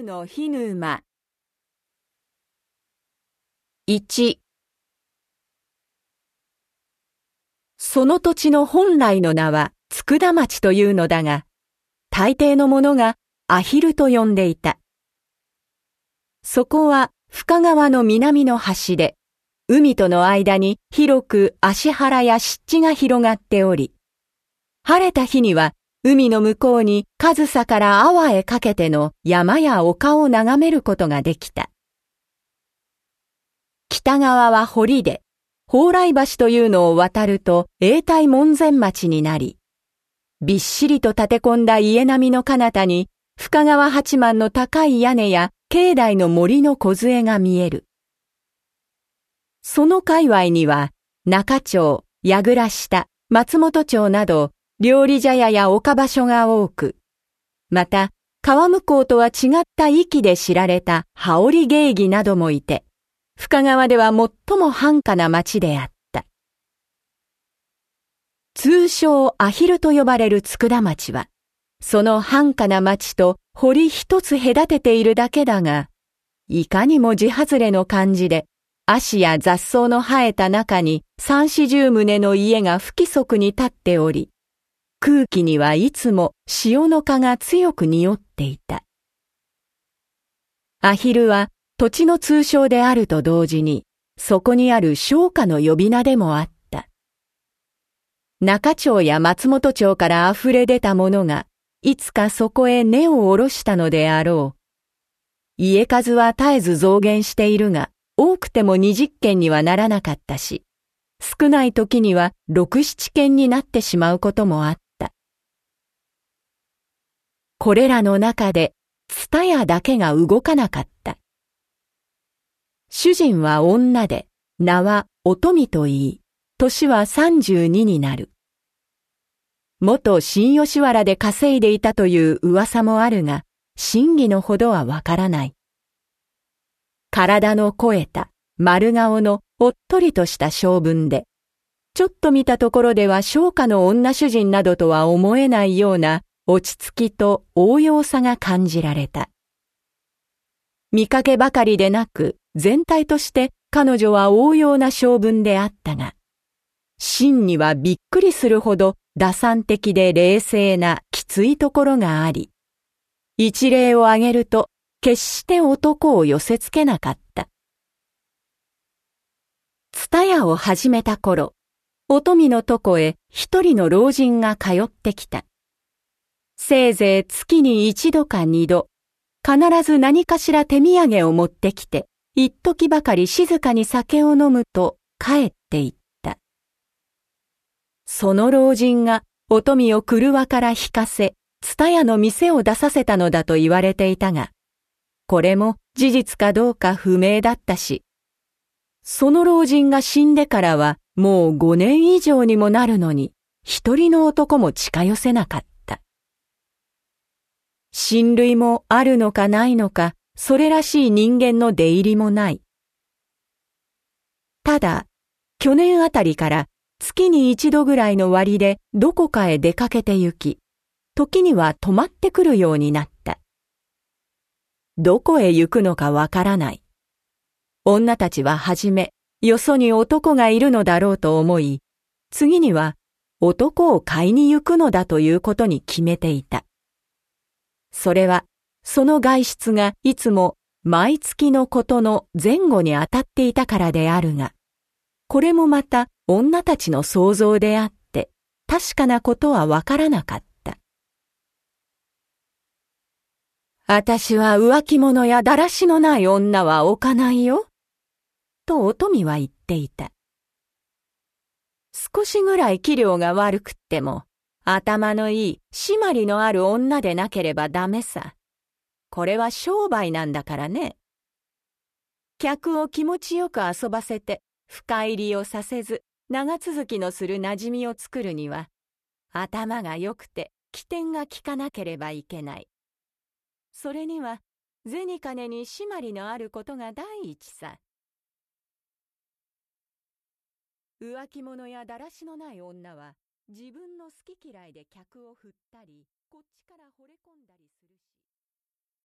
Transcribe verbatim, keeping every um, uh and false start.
竜の火沼。いち、その土地の本来の名は佃町というのだが、大抵の者がアヒルと呼んでいた。そこは深川の南の端で、海との間に広く芦原や湿地が広がっており、晴れた日には海の向こうに上総から阿波へかけての山や丘を眺めることができた。北側は堀で、蓬莱橋というのを渡ると永代門前町になり、びっしりと立て込んだ家並みの彼方に深川八幡の高い屋根や境内の森の梢が見える。その界隈には中町、矢倉下、松本町など料理茶屋や岡場所が多く、また川向こうとは違った域で知られた羽織芸妓などもいて、深川では最も繁華な町であった。通称アヒルと呼ばれる佃町は、その繁華な町と堀一つ隔てているだけだが、いかにも地外れの感じで、葦や雑草の生えた中に三四十棟の家が不規則に立っており、空気にはいつも潮の香が強く匂っていた。アヒルは土地の通称であると同時に、そこにある商家の呼び名でもあった。中町や松本町からあふれ出た者が、いつかそこへ根を下ろしたのであろう。家数は絶えず増減しているが、多くても二十軒にはならなかったし、少ない時には六七軒になってしまうこともあった。これらの中で、蔦屋だけが動かなかった。主人は女で、名はおとみと言い、年は三十二になる。元新吉原で稼いでいたという噂もあるが、真偽のほどはわからない。体の肥えた、丸顔のおっとりとした性分で、ちょっと見たところでは商家の女主人などとは思えないような落ち着きと応用さが感じられた。見かけばかりでなく、全体として彼女は応用な性分であったが、真にはびっくりするほど打算的で冷静なきついところがあり、一例を挙げると決して男を寄せつけなかった。蔦屋を始めた頃、おとみのとこへ一人の老人が通ってきた。せいぜい月に一度か二度、必ず何かしら手土産を持ってきて、一時ばかり静かに酒を飲むと帰っていった。その老人がおとみを廓から引かせ、蔦屋の店を出させたのだと言われていたが、これも事実かどうか不明だったし、その老人が死んでからはもう五年以上にもなるのに、一人の男も近寄せなかった。親類もあるのかないのか、それらしい人間の出入りもない。ただ、去年あたりから月に一度ぐらいの割でどこかへ出かけて行き、時には泊まってくるようになった。どこへ行くのかわからない。女たちははじめ、よそに男がいるのだろうと思い、次には男を買いに行くのだということに決めていた。それは、その外出がいつも毎月のことの前後に当たっていたからであるが、これもまた女たちの想像であって、確かなことはわからなかった。あたしは浮気者やだらしのない女は置かないよ、とおとみは言っていた。少しぐらい器量が悪くっても、頭のいい締まりのある女でなければダメさ。これは商売なんだからね。客を気持ちよく遊ばせて、深入りをさせず、長続きのする馴染みを作るには、頭が良くて機転が利かなければいけない。それには、銭金に締まりのあることが第一さ。浮気者やだらしのない女は、自分の好き嫌いで客を振ったり、こっちから惚れ込んだりする。